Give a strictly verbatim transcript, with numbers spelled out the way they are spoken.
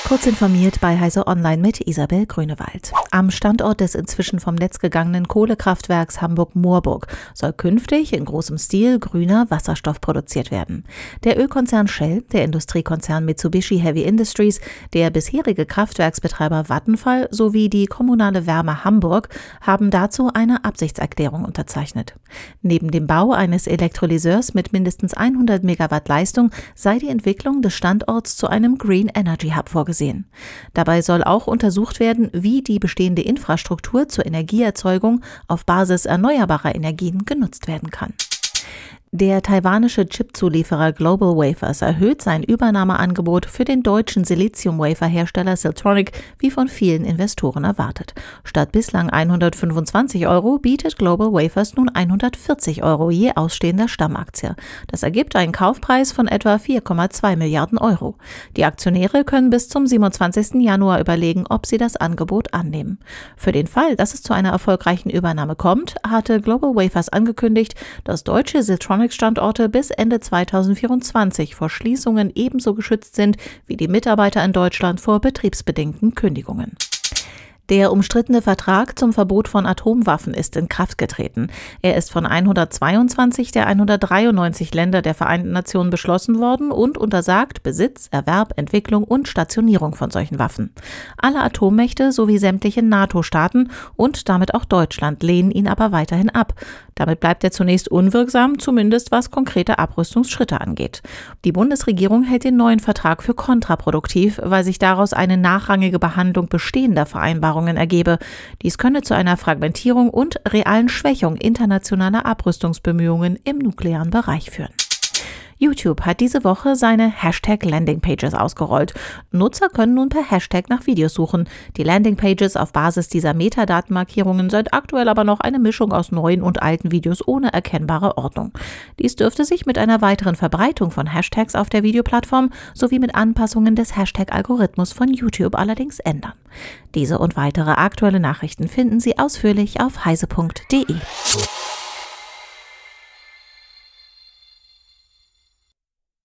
Kurz informiert bei Heise Online mit Isabel Grünewald. Am Standort des inzwischen vom Netz gegangenen Kohlekraftwerks Hamburg-Moorburg soll künftig in großem Stil grüner Wasserstoff produziert werden. Der Ölkonzern Shell, der Industriekonzern Mitsubishi Heavy Industries, der bisherige Kraftwerksbetreiber Vattenfall sowie die kommunale Wärme Hamburg haben dazu eine Absichtserklärung unterzeichnet. Neben dem Bau eines Elektrolyseurs mit mindestens hundert Megawatt Leistung sei die Entwicklung des Standorts zu einem Green Energy Hub vorgesehen. Dabei soll auch untersucht werden, wie die bestehende Infrastruktur zur Energieerzeugung auf Basis erneuerbarer Energien genutzt werden kann. Der taiwanische Chipzulieferer GlobalWafers erhöht sein Übernahmeangebot für den deutschen Silizium-Wafer-Hersteller Siltronic, wie von vielen Investoren erwartet. Statt bislang hundertfünfundzwanzig Euro bietet GlobalWafers nun hundertvierzig Euro je ausstehender Stammaktie. Das ergibt einen Kaufpreis von etwa vier Komma zwei Milliarden Euro. Die Aktionäre können bis zum siebenundzwanzigsten Januar überlegen, ob sie das Angebot annehmen. Für den Fall, dass es zu einer erfolgreichen Übernahme kommt, hatte GlobalWafers angekündigt, dass deutsche Siltronic Standorte bis Ende zweitausendvierundzwanzig vor Schließungen ebenso geschützt sind wie die Mitarbeiter in Deutschland vor betriebsbedingten Kündigungen. Der umstrittene Vertrag zum Verbot von Atomwaffen ist in Kraft getreten. Er ist von hundertzweiundzwanzig der hundertdreiundneunzig Länder der Vereinten Nationen beschlossen worden und untersagt Besitz, Erwerb, Entwicklung und Stationierung von solchen Waffen. Alle Atommächte sowie sämtliche NATO-Staaten und damit auch Deutschland lehnen ihn aber weiterhin ab. Damit bleibt er zunächst unwirksam, zumindest was konkrete Abrüstungsschritte angeht. Die Bundesregierung hält den neuen Vertrag für kontraproduktiv, weil sich daraus eine nachrangige Behandlung bestehender Vereinbarungen ergebe. Dies könne zu einer Fragmentierung und realen Schwächung internationaler Abrüstungsbemühungen im nuklearen Bereich führen. YouTube hat diese Woche seine Hashtag-Landingpages ausgerollt. Nutzer können nun per Hashtag nach Videos suchen. Die Landingpages auf Basis dieser Metadatenmarkierungen sind aktuell aber noch eine Mischung aus neuen und alten Videos ohne erkennbare Ordnung. Dies dürfte sich mit einer weiteren Verbreitung von Hashtags auf der Videoplattform sowie mit Anpassungen des Hashtag-Algorithmus von YouTube allerdings ändern. Diese und weitere aktuelle Nachrichten finden Sie ausführlich auf heise punkt de.